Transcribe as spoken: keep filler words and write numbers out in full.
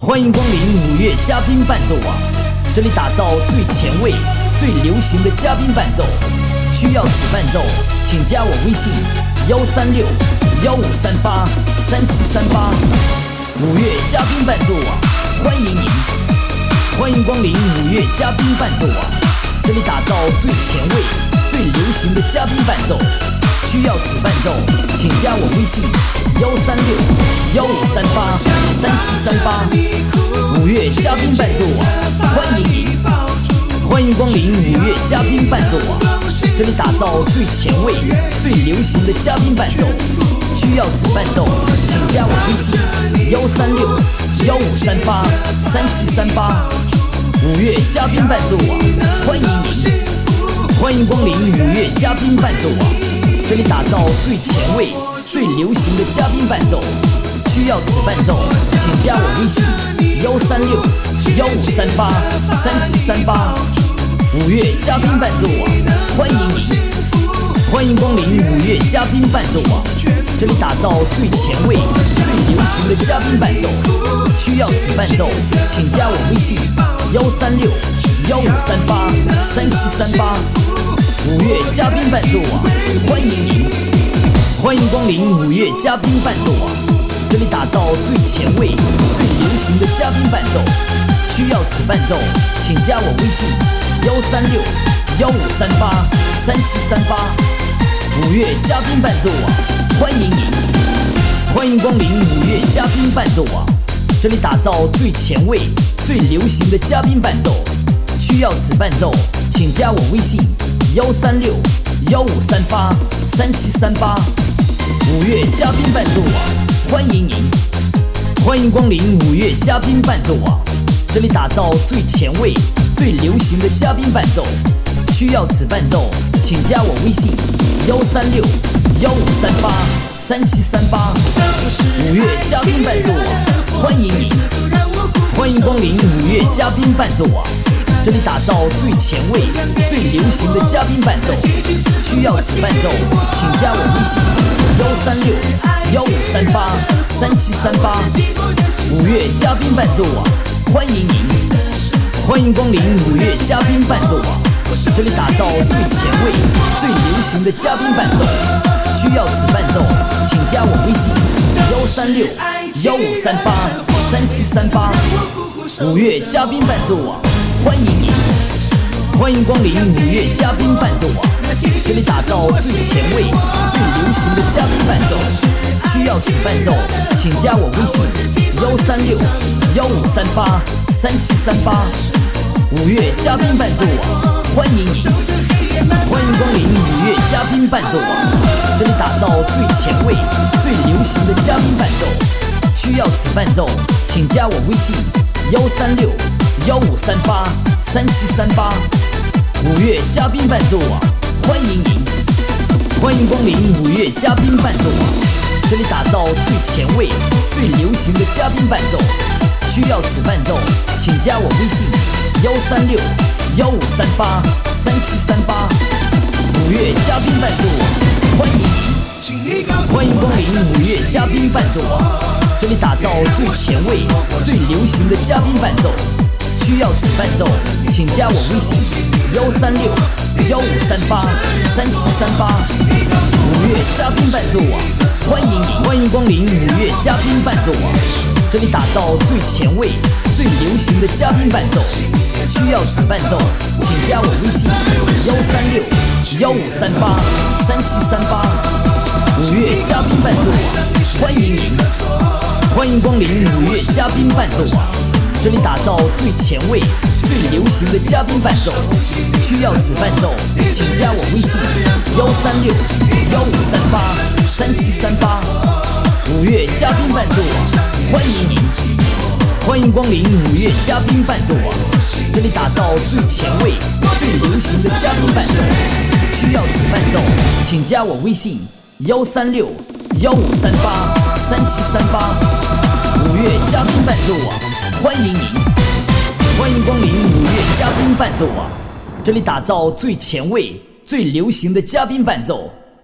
欢迎光临五月嘉宾伴奏网，这里打造最前卫、最流行的嘉宾伴奏。需要此伴奏，请加我微信幺三六幺五三八三七三八。五月嘉宾伴奏网，欢迎您！欢迎光临五月嘉宾伴奏网，这里打造最前卫、最流行的嘉宾伴奏。需要此伴奏，请加我微信幺三六幺五三八三七三八。五月嘉宾伴奏网，欢迎您！欢迎光临五月嘉宾伴奏网，这里打造最前卫、最流行的嘉宾伴奏。需要此伴奏，请加我微信幺三六幺五三八三七三八。五月嘉宾伴奏网，欢迎您！欢迎光临五月嘉宾伴奏网，这里打造最前卫、最流行的嘉宾伴奏。需要此伴奏，请加我微信幺三六幺五三八三七三八。五月嘉宾伴奏网，欢迎您！欢迎光临五月嘉宾伴奏网，这里打造最前卫、最流行的嘉宾伴奏。需要此伴奏，请加我微信幺三六幺五三八三七三八。五月嘉宾伴奏网，欢迎您！欢迎光临五月嘉宾伴奏网，这里打造最前卫、最流行的嘉宾伴奏。需要此伴奏，请加我微信幺三六幺五三八三七三八。五月嘉宾伴奏网，欢迎您！欢迎光临五月嘉宾伴奏网，这里打造最前卫、最流行的嘉宾伴奏。需要此伴奏，请加我微信幺三六幺五三八三七三八。五月嘉宾伴奏网，欢迎您！欢迎光临五月嘉宾伴奏网，这里打造最前卫、最流行的嘉宾伴奏。需要此伴奏，请加我微信幺三六幺五三八三七三八。五月嘉宾伴奏网，欢迎您！欢迎光临五月嘉宾伴奏网，这里打造最前卫、最流行的嘉宾伴奏。需要此伴奏，请加我微信幺三六幺五三八三七三八。五月嘉宾伴奏网，欢迎您！欢迎光临五月嘉宾伴奏网，这里打造最前卫、最流行的嘉宾伴奏。需要此伴奏，请加我微信幺三六幺五三八三七三八。五月嘉宾伴奏网，欢迎您！欢迎光临五月嘉宾伴奏网，这里打造最前卫、最流行的嘉宾伴奏。需要此伴奏，请加我微信幺三六幺五三八三七三八。五月嘉宾伴奏网，欢迎您！欢迎光临五月嘉宾伴奏网，这里打造最前卫、最流行的嘉宾伴奏。需要此伴奏，请加我微信幺三六幺五三八三七三八。五月嘉宾伴奏网，欢迎您！欢迎光临五月嘉宾伴奏网，这里打造最前卫、最流行的嘉宾伴奏。需要此伴奏，请加我微信幺三六幺五三八三七三八。五月嘉宾伴奏网，欢迎您！欢迎光临五月嘉宾伴奏网，这里打造最前卫、最流行的嘉宾伴奏。需要此伴奏，请加我微信幺三六幺五三八三七三八。五月嘉宾伴奏网，欢迎您！欢迎光临五月嘉宾伴奏网，这里打造最前卫、最流行的嘉宾伴奏。需要此伴奏，请加我微信幺三六幺五三八三七三八。五月嘉宾伴奏网，欢迎您！欢迎光临五月嘉宾伴奏网，这里打造最前卫、最流行的嘉宾伴奏。需要此伴奏，请加我微信幺三六幺五三八三七三八。五月嘉宾伴奏网，欢迎您！欢迎光临五月嘉宾伴奏网，这里打造最前卫、最流行的嘉宾伴奏。需要此伴奏，请加我微信幺三六幺五三八三七三八。五月嘉宾伴奏网，欢迎您！欢迎光临五月嘉宾伴奏网，这里打造最前卫、最流行的嘉宾伴奏。